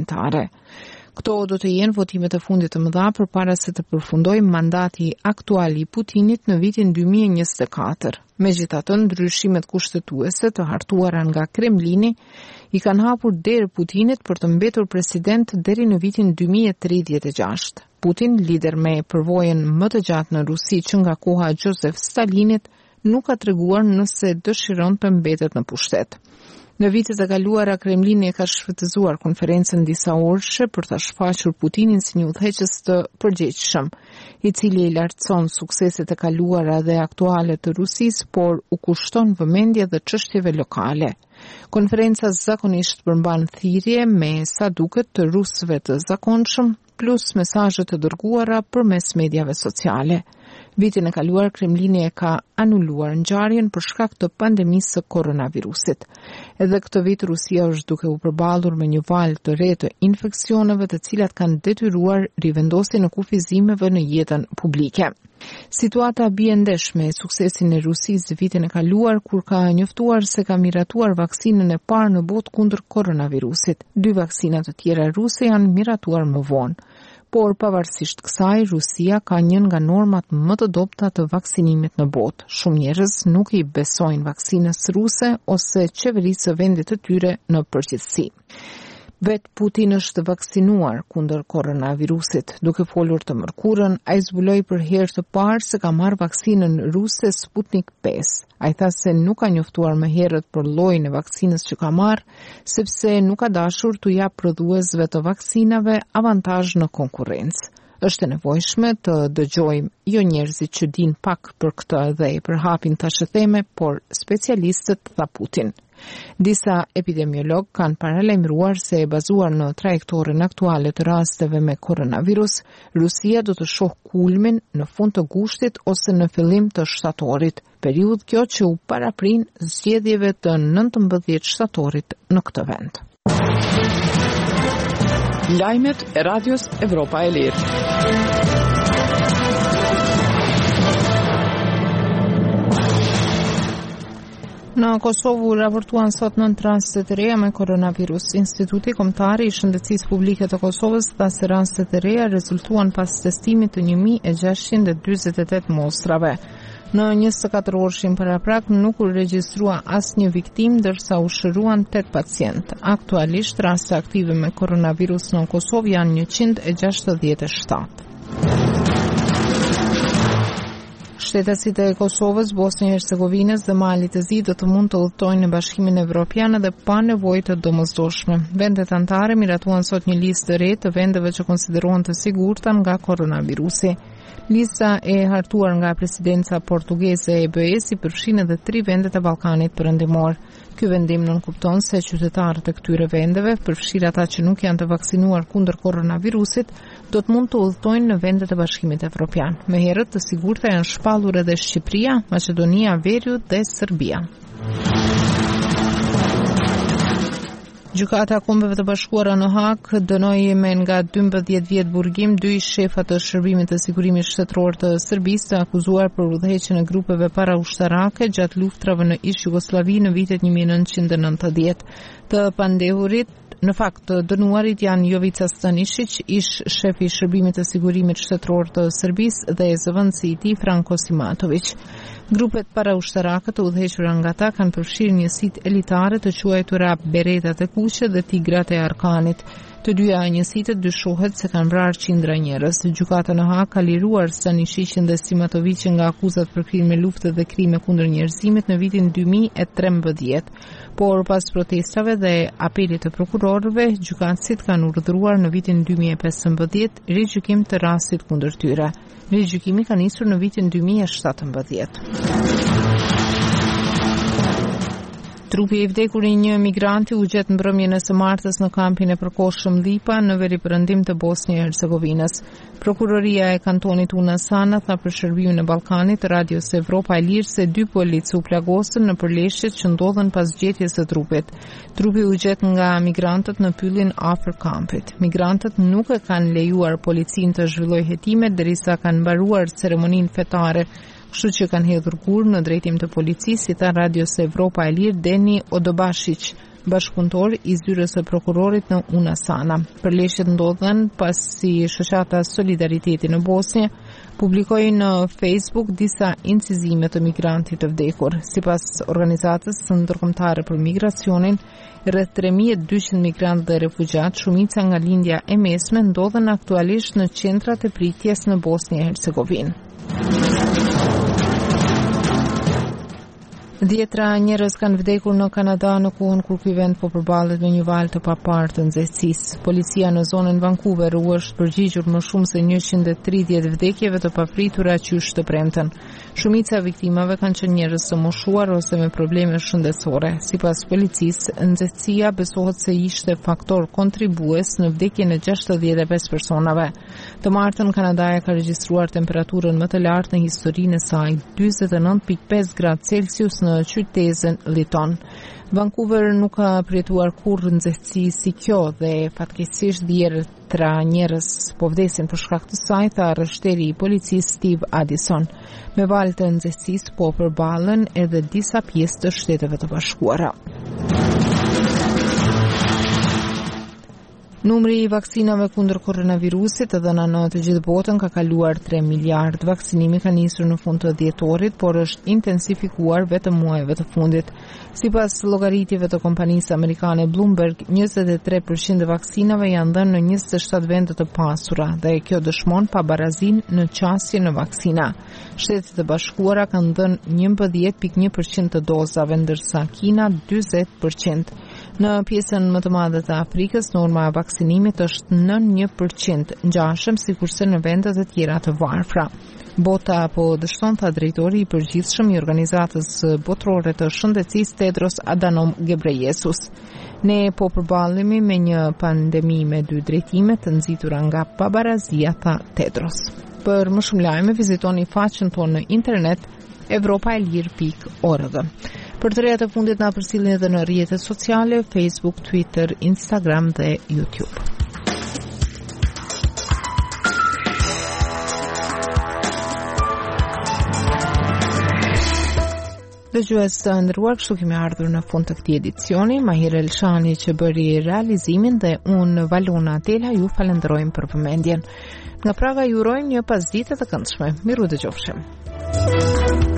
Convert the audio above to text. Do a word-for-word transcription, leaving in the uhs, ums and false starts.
parlamentare. Këto do të jenë votimet e fundit të mëdha përpara se të përfundojë mandati aktual i Putinit në vitin dy mijë e njëzet e katër. Megjithatë, ndryshimet kushtetuese të hartuara nga Kremlini i kanë hapur derë Putinit për të mbetur president deri në vitin dy mijë e tridhjetë e gjashtë. Putin, lider me përvojën më të gjatë në Rusi që nga koha e Josef Stalinit, nuk ka treguar nëse dëshiron të mbetet në pushtet. Në vitet e kaluara, Kremlini e ka shfrytëzuar konferencën disa orëshe për ta shfaqur Putinin si një udhëheqës të përgjegjshëm, i cili i lartëson sukseset e kaluara dhe aktuale të Rusisë, por u kushton vëmendje dhe çështjeve lokale. Konferenca zakonisht përmban thirrje me sa duket të rusëve të zakonshëm, plus mesazhe të dërguara përmes mediave sociale. Vitin e kaluar, Kremlini e ka anuluar ngjarjen për shkak të pandemisë së koronavirusit. Edhe këtë vit Rusia është duke u përballur me një val të re të infeksioneve, të cilat kanë detyruar rivendosjen e kufizimeve në jetën publike. Situata bie ndesh me suksesin e Rusisë vitin e kaluar, kur ka njoftuar se ka miratuar vaksinën e parë në botë kundër koronavirusit. Dy vaksina të tjera ruse janë miratuar më vonë. Por pavarësisht kësaj, Rusia ka njën nga normat më të dobta të vaksinimit në botë. Shumë njerëz nuk i besojnë vaksinës ruse ose qeverisë së vendit të tyre në përgjithësi. Vet Putin është vaksinuar kundër koronavirusit. Duke folur të mërkurën, ai zbuloi për herë të parë se ka marrë vaksinën ruse Sputnik pesë. Ai tha se nuk ka njoftuar më herët për llojin e vaksinës që ka marrë, sepse nuk ka dashur t'u jap prodhuesve të vaksinave avantazh në konkurrencë. Është e nevojshme të dëgjojmë jo njerëzit që din pak për këtë dhe i përhapin tashëtheme, por specialistët, tha Putin. Disa epidemiolog kanë paralajmëruar se e bazuar në trajektoren aktuale të rasteve me koronavirus, Rusia do të shohë kulmin në fund të gushtit ose në fillim të shtatorit, periudhë kjo që u paraprin zgjedhjeve të nëntëmbëdhjetë shtatorit në këtë vend. Lajmet e Radios Evropa e Lirë. Në Kosovë raportuan sot nëntë raste të reja me koronavirus. Instituti Kombëtar i Shëndetësisë Publike të Kosovës tha se rastet e reja rezultuan pas testimit të një mijë e gjashtëqind e dyzet e tetë mostrave. Në njëzet e katër orëshin paraprak nuk u regjistrua asnjë viktim, ndërsa u shëruan tetë pacient. Aktualisht raste aktive me koronavirus në Kosovë janë njëqind e gjashtëdhjetë e shtatë. Shtetasit e Kosovës, Bosnjë e Hercegovinës dhe Malit të Zi do të mund të udhtojnë në Bashkimin Evropian edhe pa nevojë të domosdoshme. Vendet anëtare miratuan sot një listë të re të vendeve që konsiderohen të sigurta nga koronavirusi. Lista e hartuar nga presidenca portugeze e E B S-i përfshin edhe tri vendet e Ballkanit Perëndimor. Ky vendim nënkupton se qytetarët e këtyre vendeve, përfshirë ata që nuk janë të vaksinuar kundër koronavirusit, do të mund të udhtojnë në vendet e Bashkimit Evropian. Më herët të sigurta janë shpallur edhe Shqipëria, Maqedonia Veriut dhe Serbia. Gjykata e Kombeve të Bashkuara në Hag dënoi me nga dymbëdhjetë vjet burgim dy shefa të shërbimit të sigurimit shtetëror të Serbisë të akuzuar për udhëheqjen e grupeve paraushtarake gjatë luftrave në ish Jugosllavi në vitet një mijë e nëntëqind e nëntëdhjetë. Të pandehurit, në fakt të dënuarit janë Jovica Stanišić, ish shefi i shërbimit të sigurimit shtetëror të Serbisë dhe zëvendësi i tij Franko Simatović. Grupet paraushtarake të udhëhequra nga ta kanë përfshirë njësitë elitare të quajtura Beretat e Kuqe dhe Tigrat e Arkanit. Të dyja njësitë dyshohet se kanë vrarë qindra njerëz. Gjykata në Hag ka liruar Stanišićin dhe Simatovicin nga akuzat për krime lufte dhe krime kundër njerëzimit në vitin dy mijë e trembëdhjetë. Por pas protestave dhe apelit të prokurorëve, gjykatësit kanë urdhëruar në vitin dy mijë e pesëmbëdhjetë rigjykim të rastit kundër tyre. Rigjykimi ka nisur në vitin dy mijë e shtatëmbëdhjetë. Trupi i vdekur i një migranti u gjet mbrëmjen e së martës në kampin e përkohshëm Lipa në veriperëndim të Bosnjë e Hercegovinës. Prokuroria e kantonit Una Sana tha për shërbimin e Ballkanit Radios Evropa e Lirë se dy policë u plagosën në përleshjet që ndodhen pas gjetjes së trupit. Trupi u gjet nga migrantët në pyllin afër kampit. Migrantët nuk e kanë lejuar policinë të zhvillojë hetimet derisa kanë mbaruar ceremoninë fetare, kështu që kanë hedhur gur në drejtim të policisë, si tha Radios Evropa e Lirë Deni Odobashić. bashkëpunëtor i zyrës së prokurorit në Unasana. Përleshjet ndodhen pasi shoqata Solidariteti në Bosnjë publikoi në Facebook disa incizime të migrantit të vdekur. Sipas organizatës ndërkombëtare për migracionin, rreth tre mijë e dyqind migrantë dhe refugjat, shumica nga lindja e mesme, ndodhen aktualisht në qendrat e pritjes në Bosnjë e Hercegovinë. Dhjetra njerëz kanë vdekur në Kanada në kohën kur ky vend po përballet me një val të paparë të nxehtësisë. Policia në zonën Vancouver u është përgjigjur më shumë se njëqind e tridhjetë vdekjeve të papritura qysh të premten. Shumica e viktimave kanë qenë njerëz të moshuar ose me probleme shëndetësore. Sipas policisë, nxehtësia besohet se ishte faktor kontribues në vdekjen e gjashtëdhjetë e pesë personave. Të martën Kanadaja ka regjistruar temperaturën më të lartë në historinë e saj, njëzet e nëntë pikë pesë gradë Celsius në qytetin Lytton. Vancouver nuk ka përjetuar kurrë nxehtësi si kjo dhe fatkeqësisht dhjetra njerëz po vdesin për shkak të saj, tha rrështeri i policisë Steve Addison. Me valë të nxehtësisë po përballen edhe disa pjesë të Shteteve të Bashkuara. Numri i vaksinave kundër koronavirusit të dhëna në të gjithë botën ka kaluar tre miliard. Vaksinimi ka nisur në fund të dhjetorit, por është intensifikuar vetëm muajve të fundit. Sipas llogaritjeve të kompanisë amerikane Bloomberg, njëzet e tre përqind e vaksinave janë dhënë në njëzet e shtatë vende të pasura dhe kjo dëshmon pabarazinë në qasje në vaksina. Shtetet e Bashkuara kanë dhënë njëmbëdhjetë pikë një përqind të dozave, ndërsa Kina dyzet përqind. Në pjesën më të madhe të Afrikës, norma e vaksinimit është nëntëdhjetë një përqind, ngjashëm sikurse në vendet e tjera të varfra. Bota po dështon, tha drejtori i përgjithshëm i Organizatës Botërore të Shëndetësisë Tedros Adhanom Ghebreyesus. Ne po përballemi me një pandemi me dy drejtime të nxitura nga pabarazia, tha Tedros. Për më shumë lajme vizitoni faqen tonë në internet evropaelir pikë org. Për të reja të fundit na përcjellni edhe në rrjetet sociale, Facebook, Twitter, Instagram dhe YouTube. Dëgjues të nderuar, kështu kemi ardhur në fund të këtij edicioni. Mahir Elshani që bëri realizimin dhe unë Valona Tela ju falenderojmë për vëmendjen. Nga Praga ju urojmë një pasditë të këndshme. Miru dëgjofshim.